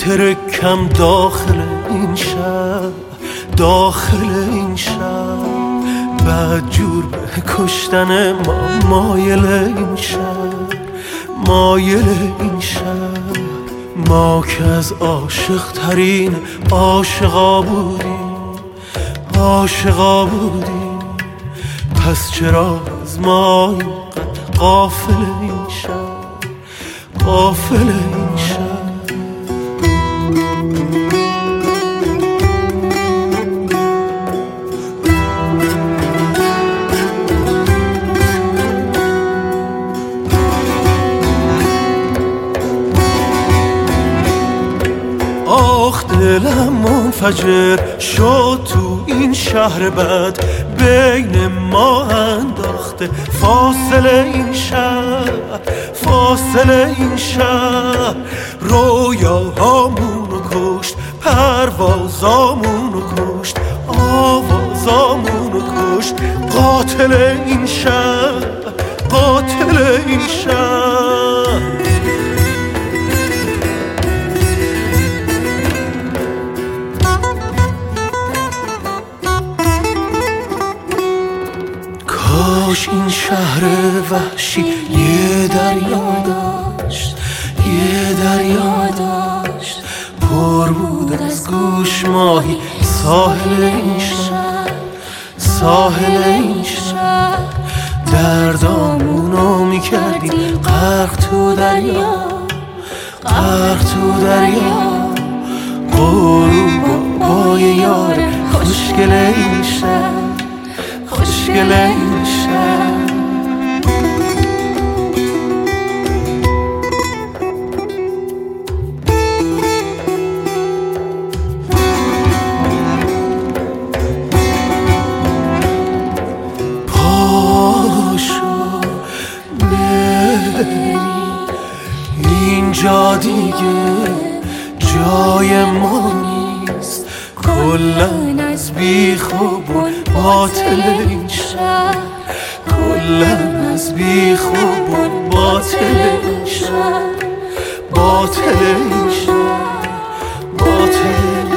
ترکم داخل این شهر، داخل این شهر، بعد جور به کشتن ما مایل این شهر، مایل این شهر. ما که از عاشق ترین عاشقا بودیم، عاشقا بودیم، پس چرا از ما اینقدر غافل این شهر، غافل این شهر. آخ دلم منفجر شد تو این شهر بد، بین ما انداخته فاصله این شهر، فاصله این شهر. رویاهامونو کشت، پروازامونو کشت، آوازامونو کشت، قاتل این شهر، قاتل این شهر. کاش این شهر وحشی یه دریا داشت، یه دریا داشت، پر بود از گوش ماهی ساحل این شهر، ساحل این شهر. دردامونو میکردیم غرق تو دریا، غرق تو دریا. غروب با یار خوشگل این شهر، خوشگل این شهر. پاشو بری اینجا دیگه جای ما نیست، کلن از بیخوبون باطل این شهر، کلن از بیخوبون باطل این شهر، باطل این شهر، باطل